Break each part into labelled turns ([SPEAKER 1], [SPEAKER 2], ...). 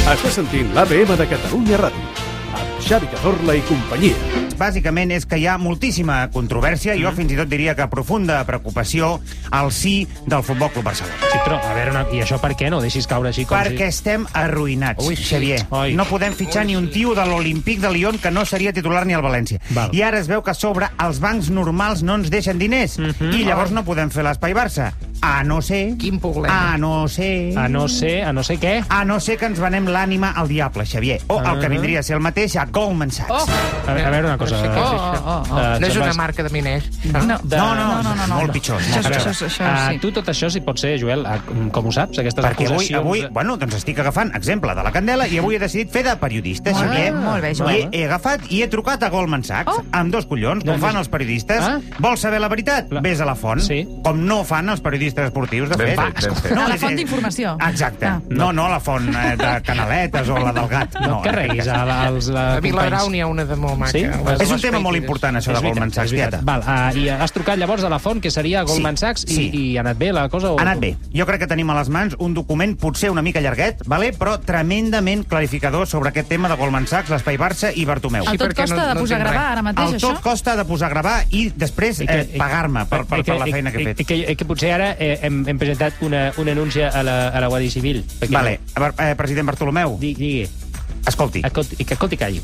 [SPEAKER 1] Estàs sentint l'ABM de Catalunya Ràdio, amb Xavi Cazorla i companyia.
[SPEAKER 2] Bàsicament és que hi ha moltíssima controvèrsia, jo fins i tot diria que profunda preocupació al sí del Futbol Club Barcelona.
[SPEAKER 3] Sí, però, a veure, i això per què? No ho deixis caure així com
[SPEAKER 2] Perquè estem arruïnats, Xavier.
[SPEAKER 3] Ai.
[SPEAKER 2] No podem fitxar ni un tio de l'Olímpic de Lyon que no seria titular ni al València.
[SPEAKER 3] Val.
[SPEAKER 2] I ara es veu que a sobre els bancs normals no ens deixen diners. I llavors no podem fer l'Espai Barça. A no ser...
[SPEAKER 4] Quin problema.
[SPEAKER 2] A no ser...
[SPEAKER 3] A no ser què?
[SPEAKER 2] A no ser que ens venem l'ànima al diable, Xavier. O el que vindria a ser el mateix a Goldman Sachs.
[SPEAKER 3] A veure una cosa.
[SPEAKER 4] No és una marca de miners.
[SPEAKER 2] No, molt pitjor.
[SPEAKER 4] Això
[SPEAKER 3] Tu tot això, si pot ser, Joel, com ho saps, aquestes
[SPEAKER 2] Perquè
[SPEAKER 3] acusacions...
[SPEAKER 2] avui, bueno, doncs estic agafant exemple de la Candela i avui he decidit fer de periodista, Xavier.
[SPEAKER 4] molt bé, Joel.
[SPEAKER 2] I he agafat i he trucat a Goldman Sachs, amb dos collons, com fan els periodistes. Vols saber la veritat? Vés a la font.
[SPEAKER 3] Sí.
[SPEAKER 2] Com no fan els periodistes esportius, de fet.
[SPEAKER 5] A la font d'informació.
[SPEAKER 2] Exacte. No la font de Canaletes o la del gat.
[SPEAKER 3] No et carreguis als
[SPEAKER 4] A Viladrau
[SPEAKER 3] companys.
[SPEAKER 4] n'hi ha una de molt maca.
[SPEAKER 3] Sí?
[SPEAKER 2] És un tema molt important, això de Goldman Sachs, tieta.
[SPEAKER 3] Val, i has trucat llavors a la font, que seria Goldman Sachs, i ha anat bé la cosa?
[SPEAKER 2] Ha anat bé. Jo crec que tenim a les mans un document potser una mica llarguet, però tremendament clarificador sobre aquest tema de Goldman Sachs, l'Espai Barça i Bartomeu.
[SPEAKER 5] El tot
[SPEAKER 4] perquè
[SPEAKER 5] costa de posar a gravar ara mateix,
[SPEAKER 2] El
[SPEAKER 5] això?
[SPEAKER 2] tot costa de posar a gravar i després pagar-me per la feina que he fet.
[SPEAKER 3] Que potser ara hem presentat una denúncia a la Guàrdia Civil.
[SPEAKER 2] Vale. President Bartomeu,
[SPEAKER 3] Digui.
[SPEAKER 2] escolti.
[SPEAKER 3] Escolti, calli.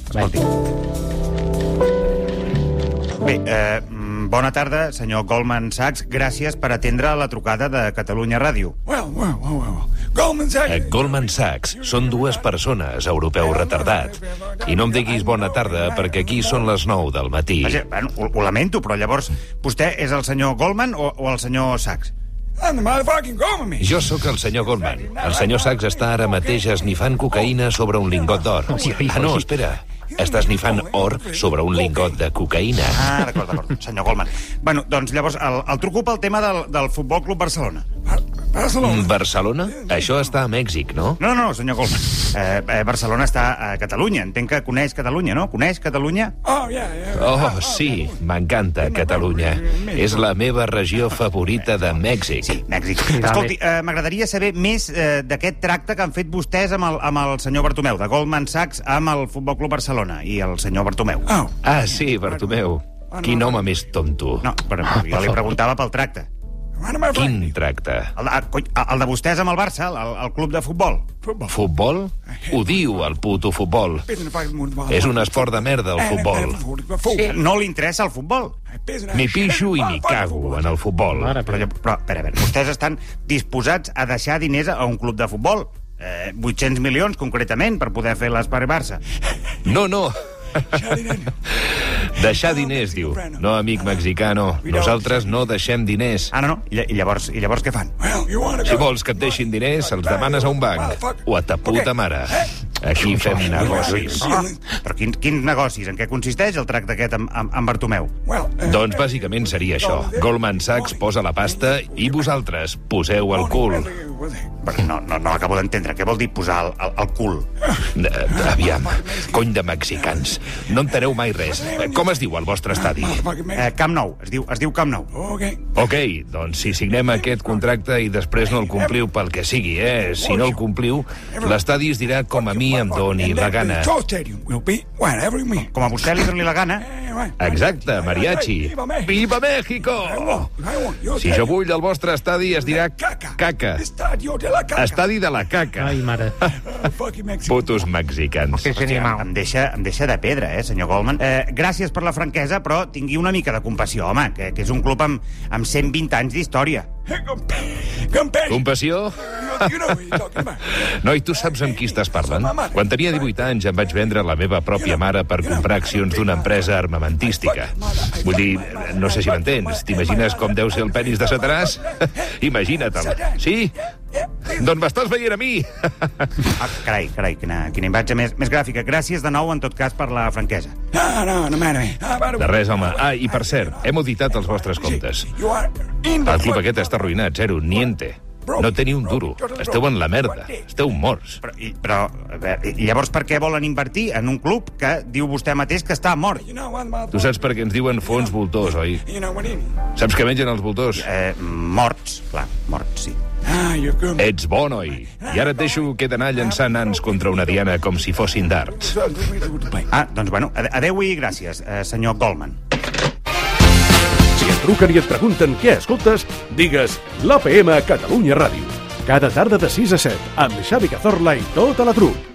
[SPEAKER 2] Bé, bona tarda, senyor Goldman Sachs. Gràcies per atendre la trucada de Catalunya Ràdio.
[SPEAKER 6] Goldman Sachs són dues persones, europeu retardat. I no em diguis bona tarda, perquè aquí són les 9 del matí.
[SPEAKER 2] Vaja, bueno, ho lamento, però llavors vostè és el senyor Goldman o el senyor Sachs?
[SPEAKER 6] Jo sóc el senyor Goldman. El senyor Sachs està ara mateix esnifant cocaïna sobre un lingot d'or. Ah, no, espera. Està esnifant or sobre un lingot de cocaïna.
[SPEAKER 2] Ah, d'acord, senyor Goldman. Bueno, doncs llavors el truco pel tema del Futbol Club Barcelona.
[SPEAKER 6] Barcelona? Això està a Mèxic, no?
[SPEAKER 2] No, senyor Goldman. Barcelona està a Catalunya. Entenc que coneix Catalunya, no? Coneix Catalunya?
[SPEAKER 6] Oh, sí, m'encanta Catalunya. És la meva regió favorita de Mèxic.
[SPEAKER 2] Sí, Mèxic. Escolti, m'agradaria saber més d'aquest tracte que han fet vostès amb el senyor Bartomeu, de Goldman Sachs amb el Futbol Club Barcelona i el senyor Bartomeu.
[SPEAKER 6] Ah, sí, Bartomeu. Quin home més tonto.
[SPEAKER 2] No, però jo li preguntava pel tracte.
[SPEAKER 6] Quin tracte?
[SPEAKER 2] El de vostès amb el Barça, el club de futbol.
[SPEAKER 6] Futbol? Odio el puto futbol. És un esport de merda, el futbol.
[SPEAKER 2] No li interessa el futbol.
[SPEAKER 6] M'hi pixo i m'hi cago en el futbol.
[SPEAKER 2] Però, espera, vostès estan disposats a deixar diners a un club de futbol? 800 milions, concretament, per poder fer l'Espai Barça.
[SPEAKER 6] No. Deixar diners, diu. No, amic mexicano. Nosaltres no deixem diners.
[SPEAKER 2] Ah, no. I llavors què fan?
[SPEAKER 6] Si vols que et deixin diners, els demanes a un banc. O a ta puta mare. Aquí fem negocis.
[SPEAKER 2] Però quins negocis? En què consisteix el tracte aquest amb Bartomeu?
[SPEAKER 6] Doncs bàsicament seria això. Goldman Sachs posa la pasta i vosaltres poseu el cul.
[SPEAKER 2] Però no acabo d'entendre. Què vol dir posar el cul?
[SPEAKER 6] Aviam, cony de mexicans. No enteneu mai res. Com es diu el vostre estadi?
[SPEAKER 2] Camp Nou. Es diu Camp Nou.
[SPEAKER 6] Ok, doncs si signem aquest contracte i després no el compliu pel que sigui, Si no el compliu, l'estadi es dirà com a mi em doni la gana.
[SPEAKER 2] Com a vostè li doni la gana?
[SPEAKER 6] Exacte, mariachi. Viva México! Si jo vull el vostre estadi es dirà caca. Estadi de la caca.
[SPEAKER 3] Ai, mare.
[SPEAKER 6] Putos mexicans.
[SPEAKER 2] Em deixa de pedra, senyor Goldman. Gràcies per la franquesa, però tingui una mica de compassió, home, que és un club amb 120 anys d'història.
[SPEAKER 6] Compassió? Noi, tu saps amb qui estàs parlant? Quan tenia 18 anys em vaig vendre la meva pròpia mare per comprar accions d'una empresa armamentística. Vull dir, no sé si m'entens. T'imagines com deu ser el penis de Satanàs? Imagina-te'l. Sí? Doncs m'estàs veient a mi.
[SPEAKER 2] Carai, quina imatge més gràfica. Gràcies de nou, en tot cas, per la franquesa.
[SPEAKER 6] De res, home. Ah, i per cert, hem auditat els vostres comptes. El club aquest està arruïnat, zero, niente. No té ni un duro. Esteu en la merda. Esteu morts.
[SPEAKER 2] Però llavors per què volen invertir en un club que diu vostè mateix que està mort?
[SPEAKER 6] Tu saps per què ens diuen fons voltors, oi? Saps què mengen els voltors?
[SPEAKER 2] Morts, clar, morts, sí.
[SPEAKER 6] Ets bo, noi. I ara et deixo que he d'anar llançant nans contra una diana com si fossin darts.
[SPEAKER 2] Doncs bueno, adeu i gràcies, senyor Goldman.
[SPEAKER 1] Si et truquen i et pregunten què escoltes, digues l'APM Catalunya Ràdio. Cada tarda de 6 a 7, amb Xavi Cazorla i tota la trup.